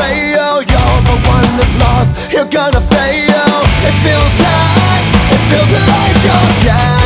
fail. You're the one that's lost, you're gonna fail. It feels like you're